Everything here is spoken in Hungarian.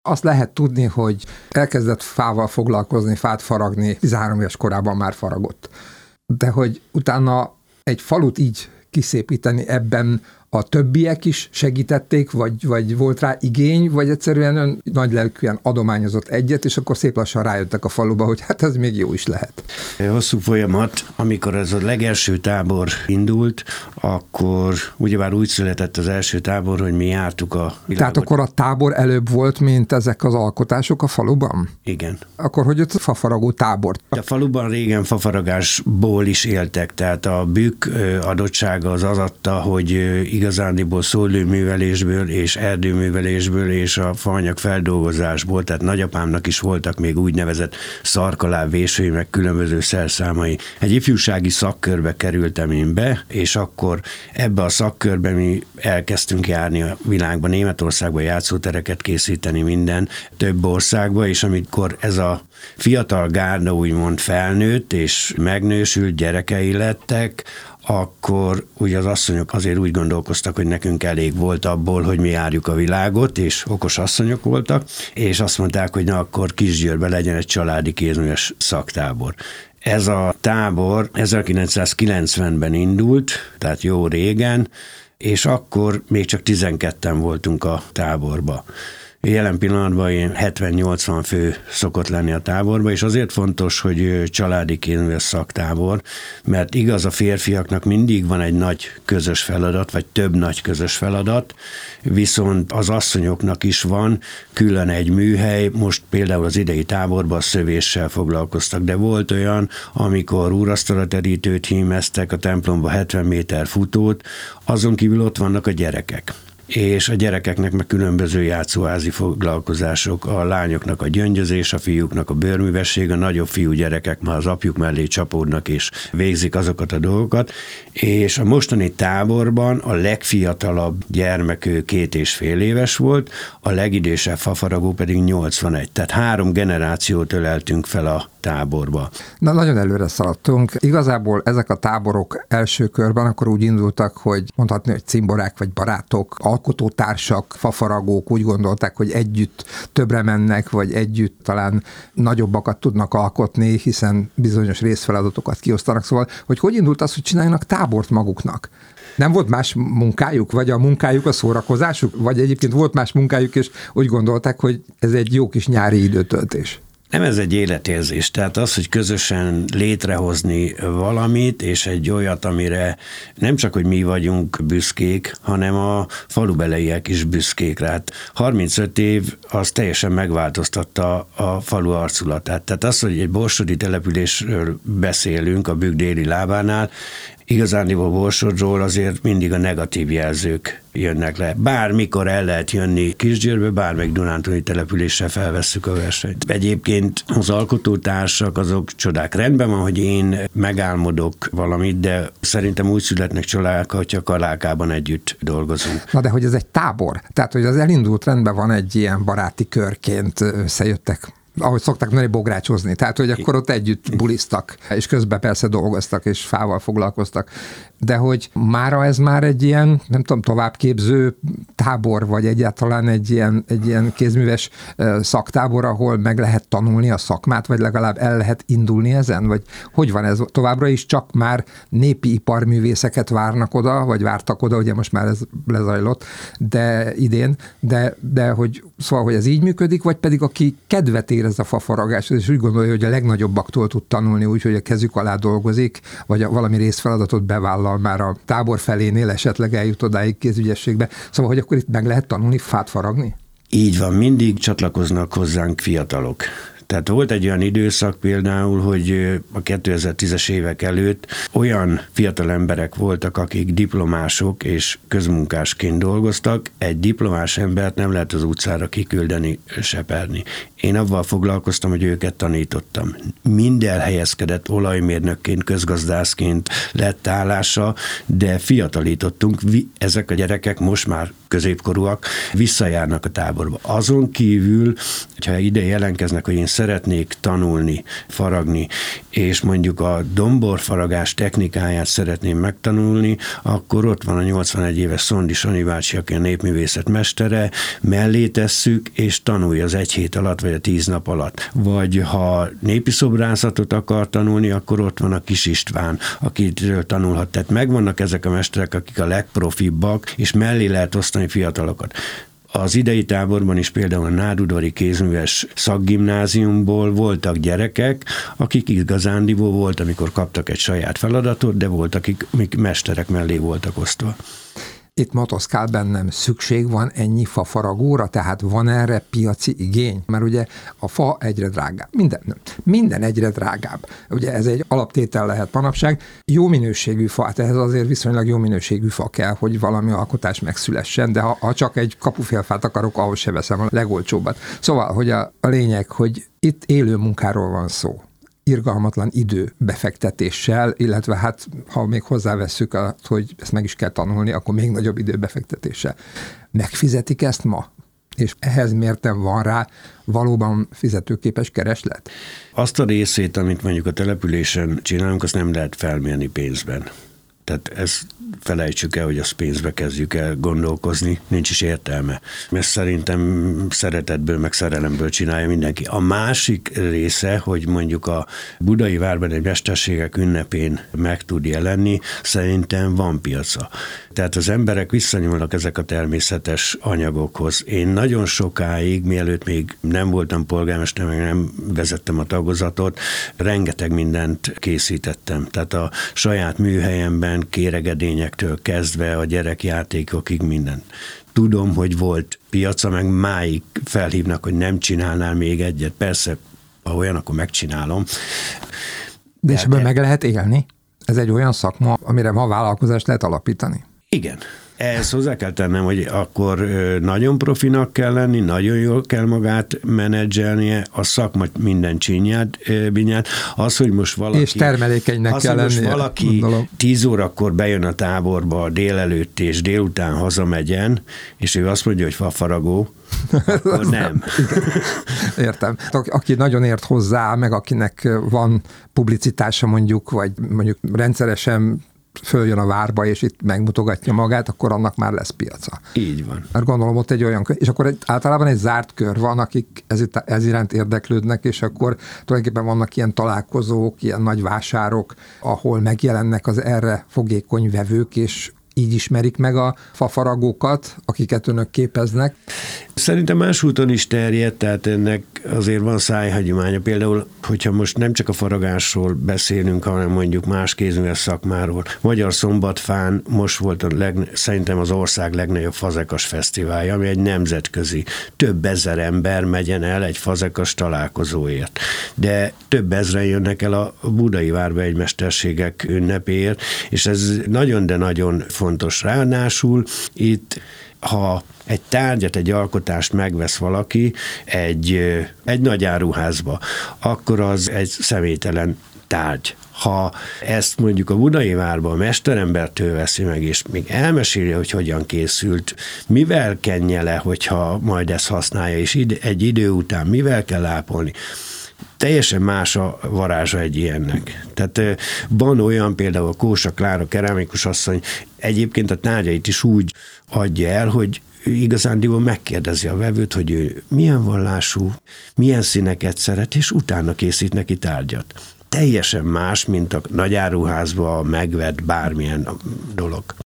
Azt lehet tudni, hogy elkezdett fával foglalkozni, fát faragni, 13 éves korában már faragott. De hogy utána egy falut így kiszépíteni, ebben a többiek is segítették, vagy volt rá igény, vagy egyszerűen ön nagylelkűen adományozott egyet, és akkor szép lassan rájöttek a faluba, hogy hát ez még jó is lehet. Hosszú folyamat, amikor ez a legelső tábor indult, akkor ugyebár úgy született az első tábor, hogy mi jártuk a világot. Tehát akkor a tábor előbb volt, mint ezek az alkotások a faluban? Igen. Akkor hogy ott fafaragó tábor? A faluban régen fafaragásból is éltek, tehát a bükk adottsága az adta, hogy igazándiból szőlőművelésből és erdőművelésből és a faanyag feldolgozásból, tehát nagyapámnak is voltak még úgynevezett szarkalábvésői, meg különböző szerszámai. Egy ifjúsági szakkörbe kerültem én be, és akkor ebbe a szakkörbe mi elkezdtünk járni a világban, Németországban játszótereket készíteni minden, több országba, és amikor ez a fiatal gárda úgymond felnőtt és megnősült, gyerekei lettek, akkor ugye az asszonyok azért úgy gondolkoztak, hogy nekünk elég volt abból, hogy mi járjuk a világot, és okos asszonyok voltak, és azt mondták, hogy na akkor Kisgyőrben legyen egy családi kézműves szaktábor. Ez a tábor 1990-ben indult, tehát jó régen, és akkor még csak 12-en voltunk a táborba. Jelen pillanatban 70-80 fő szokott lenni a táborban, és azért fontos, hogy családi kézműves szaktábor, mert igaz, a férfiaknak mindig van egy nagy közös feladat, vagy több nagy közös feladat, viszont az asszonyoknak is van külön egy műhely, most például az idei táborban a szövéssel foglalkoztak, de volt olyan, amikor úrasztalaterítőt hímeztek, a templomba 70 méter futót, azon kívül ott vannak a gyerekek. És a gyerekeknek meg különböző játszóházi foglalkozások, a lányoknak a gyöngyözés, a fiúknak a bőrművesség, a nagyobb fiú gyerekek már az apjuk mellé csapódnak és végzik azokat a dolgokat, és a mostani táborban a legfiatalabb gyermek ő 2,5 éves volt, a legidősebb fafaragó pedig 81, tehát 3 generációt öleltünk fel a táborba. Na, nagyon előre szaladtunk. Igazából ezek a táborok első körben akkor úgy indultak, hogy mondhatni, hogy cimborák vagy barátok, alkotótársak, fafaragók úgy gondolták, hogy együtt többre mennek, vagy együtt talán nagyobbakat tudnak alkotni, hiszen bizonyos részfeladatokat kiosztanak. Szóval, hogy indult az, hogy csináljanak tábort maguknak? Nem volt más munkájuk, vagy a munkájuk a szórakozásuk, vagy egyébként volt más munkájuk, és úgy gondolták, hogy ez egy jó kis nyári időtöltés? Nem, ez egy életérzés, tehát az, hogy közösen létrehozni valamit, és egy olyat, amire nem csak, hogy mi vagyunk büszkék, hanem a falubeliek is büszkék rá. 35 év az teljesen megváltoztatta a falu arculatát. Tehát az, hogy egy borsodi településről beszélünk a Bükk déli lábánál, igazándiból Borsodról azért mindig a negatív jelzők jönnek le. Bármikor el lehet jönni Kisgyőrbe, bármelyik dunántúli településsel felvesszük a versenyt. Egyébként az alkotótársak azok csodák. Rendben van, hogy én megálmodok valamit, de szerintem úgy születnek csodák, hogyha Kalákában együtt dolgozunk. Na de hogy ez egy tábor? Tehát, hogy az elindult, rendben van, egy ilyen baráti körként összejöttek, ahogy szokták mondani, bográcsozni. Tehát, hogy akkor ott együtt buliztak, és közben persze dolgoztak, és fával foglalkoztak. De hogy mára ez már egy ilyen, nem tudom, továbbképző tábor, vagy egyáltalán egy ilyen kézműves szaktábor, ahol meg lehet tanulni a szakmát, vagy legalább el lehet indulni ezen? Vagy hogy van ez? Továbbra is csak már népi iparművészeket várnak oda, vagy vártak oda, ugye most már ez lezajlott, de idén, de hogy szóval, hogy ez így működik, vagy pedig aki kedvet érez a fafaragáshoz, és úgy gondolja, hogy a legnagyobbaktól tud tanulni úgy, hogy a kezük alá dolgozik, vagy valami részfeladatot bevállal már a tábor felénél, esetleg eljut odáig kézügyességbe. Szóval, hogy akkor itt meg lehet tanulni fát faragni? Így van, mindig csatlakoznak hozzánk fiatalok. Tehát volt egy olyan időszak például, hogy a 2010-es évek előtt olyan fiatal emberek voltak, akik diplomások és közmunkásként dolgoztak. Egy diplomás embert nem lehet az utcára kiküldeni, seperni. Én avval foglalkoztam, hogy őket tanítottam. Mind elhelyezkedett olajmérnökként, közgazdászként lett állása, de fiatalítottunk. Ezek a gyerekek most már középkorúak, visszajárnak a táborba. Azon kívül, hogyha ide jelentkeznek, hogy én szeretnék tanulni, faragni, és mondjuk a domborfaragás technikáját szeretném megtanulni, akkor ott van a 81 éves Szondi Sanyi bácsi, aki a népművészet mestere, mellé tesszük, és tanulja az 1 hét alatt, vagy a 10 nap alatt. Vagy ha népi szobrászatot akar tanulni, akkor ott van a Kis István, akitől tanulhat. Tehát megvannak ezek a mesterek, akik a legprofibbak, és mellé lehet osztani fiatalokat. Az idei táborban is például a Nádudvari Kézműves Szakgimnáziumból voltak gyerekek, akik igazándiból volt, amikor kaptak egy saját feladatot, de voltak, akik mesterek mellé voltak osztva. Itt motoszkál bennem, szükség van ennyi fafaragóra, tehát van erre piaci igény? Mert ugye a fa egyre drágább. Minden egyre drágább. Ugye ez egy alaptétel lehet manapság. Jó minőségű fa, hát ehhez azért viszonylag jó minőségű fa kell, hogy valami alkotás megszülessen, de ha csak egy kapufélfát akarok, ahhoz se veszem a legolcsóbbat. Szóval, hogy a lényeg, hogy itt élő munkáról van szó. Irgalmatlan idő befektetéssel, illetve hát, ha még hozzávesszük, hogy ezt meg is kell tanulni, akkor még nagyobb időbefektetéssel. Megfizetik ezt ma? És ehhez mérten van rá valóban fizetőképes kereslet? Azt a részét, amit mondjuk a településen csinálunk, azt nem lehet felmérni pénzben. Tehát ezt felejtsük el, hogy azt pénzbe kezdjük el gondolkozni, nincs is értelme. Mert szerintem szeretetből, meg szerelemből csinálja mindenki. A másik része, hogy mondjuk a Budai Várban egy mesterségek ünnepén meg tud jelenni, szerintem van piaca. Tehát az emberek visszanyúlnak ezek a természetes anyagokhoz. Én nagyon sokáig, mielőtt még nem voltam polgármester, meg nem vezettem a tagozatot, rengeteg mindent készítettem. Tehát a saját műhelyemben kéregedényektől kezdve a gyerekjátékokig mindent. Tudom, hogy volt piaca, meg máig felhívnak, hogy nem csinálnál még egyet. Persze, ha olyan, akkor megcsinálom. De és ebből meg lehet élni? Ez egy olyan szakma, amire ma vállalkozást lehet alapítani? Igen. Ehhez hozzá kell tennem, hogy akkor nagyon profinak kell lenni, nagyon jól kell magát menedzselnie, a szakma minden binyát. Az, hogy most valaki... És termelékenynek kell lennie. Most valaki gondolom. 10 órakor bejön a táborba délelőtt és délután hazamegyen, és ő azt mondja, hogy fafaragó, akkor nem. Értem. Aki nagyon ért hozzá, meg akinek van publicitása mondjuk, vagy mondjuk rendszeresen följön a várba, és itt megmutogatja magát, akkor annak már lesz piaca. Így van. Mert gondolom ott egy olyan, és akkor általában egy zárt kör van, akik ez iránt érdeklődnek, és akkor tulajdonképpen vannak ilyen találkozók, ilyen nagy vásárok, ahol megjelennek az erre fogékony vevők, és így ismerik meg a fafaragókat, akiket önök képeznek. Szerintem más úton is terjed, tehát ennek azért van szájhagyománya. Például, hogyha most nem csak a faragásról beszélünk, hanem mondjuk más kézműves szakmáról. Magyarszombatfán most volt szerintem az ország legnagyobb fazekas fesztiválja, ami egy nemzetközi. Több ezer ember megyen el egy fazekas találkozóért. De több ezren jönnek el a Budai Várba egy mesterségek ünnepéért, és ez nagyon, de nagyon fontos. Ráadásul itt, ha egy tárgyat, egy alkotást megvesz valaki egy nagy áruházba, akkor az egy személytelen tárgy. Ha ezt mondjuk a Budai Várba a mesterembertől veszi meg, és még elmeséli, hogy hogyan készült, mivel kenje le, hogyha majd ezt használja, és egy idő után mivel kell ápolni, teljesen más a varázsa egy ilyennek. Tehát van olyan, például a Kósa Klára keramikus asszony egyébként a tárgyait is úgy adja el, hogy igazándiból megkérdezi a vevőt, hogy ő milyen vallású, milyen színeket szeret, és utána készít neki tárgyat. Teljesen más, mint a nagyáruházba megvett bármilyen dolog.